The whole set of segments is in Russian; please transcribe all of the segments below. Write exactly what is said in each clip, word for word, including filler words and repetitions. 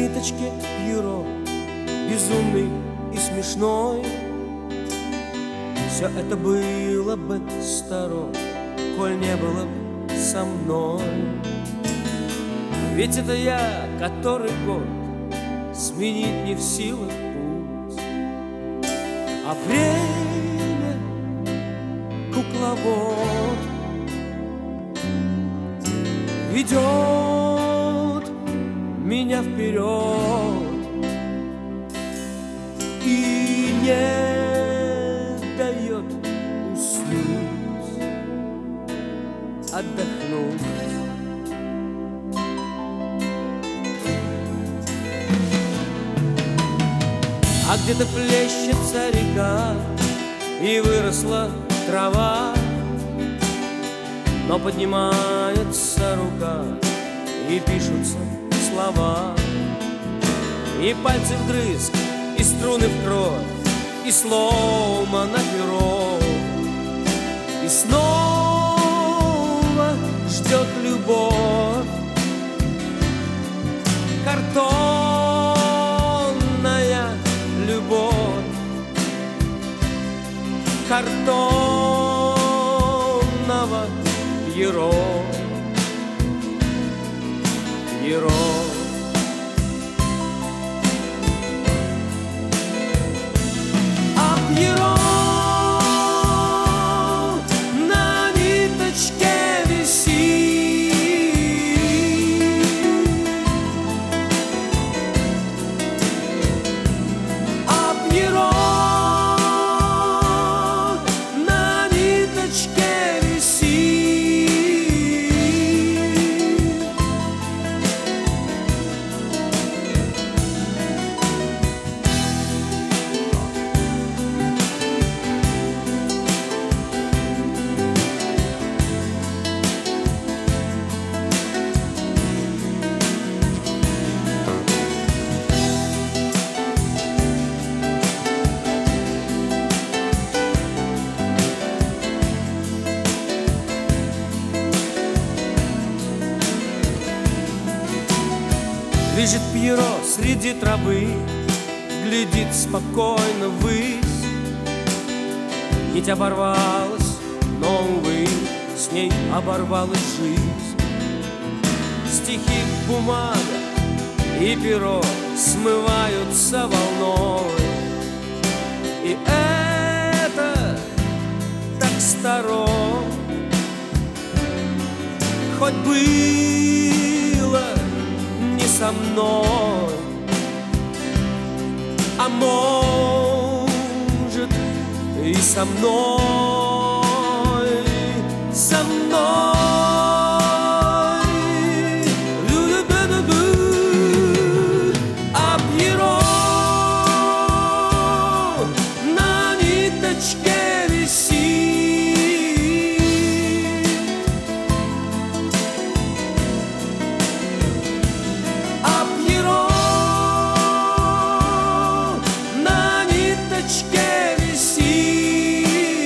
ниточке Пьеро, безумный и смешной. Все это было бы старо, коль не было бы со мной. Ведь это я, который год сменить не в силах путь, а время кукловод ведет меня вперед и не дает уснуть, отдохнуть. А где-то плещется река и выросла трава, но поднимается рука и пишутся слова, и пальцы вдрызг, и струны в кровь, и сломано перо, и снова ждет любовь. Картонная любовь, картонного Пьеро, Пьеро. А Пьеро на ниточке висит, а Пьеро на ниточке лежит Пьеро среди травы, глядит спокойно ввысь. Нить оборвалась, но, увы, с ней оборвалась жизнь. Стихи, бумага и перо смываются волной, и это так старо. Хоть было не со мной, а может и со мной, со мной. А Пьеро на ниточке висит, а Пьеро на ниточке висит.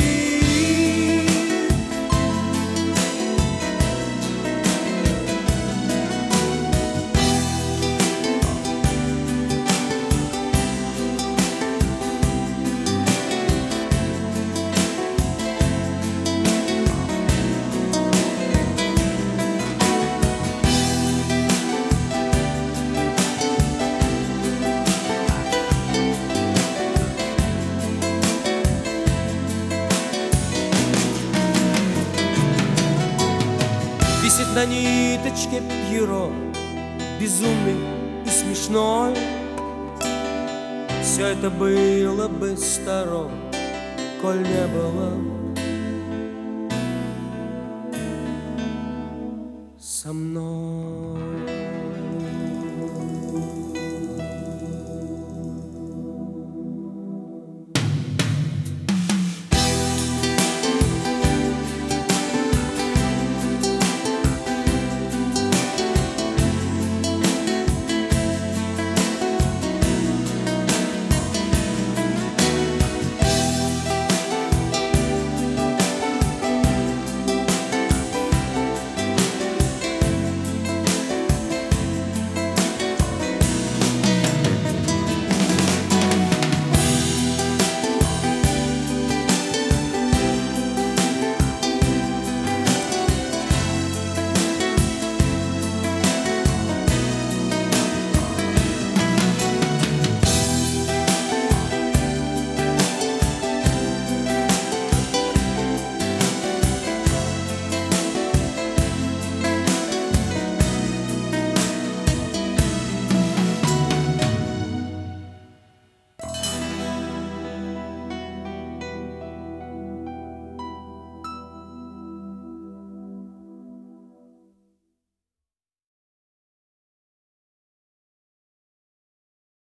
Висит на ниточке Пьеро, безумный и смешной. Все это было бы старо, коль не было со мной.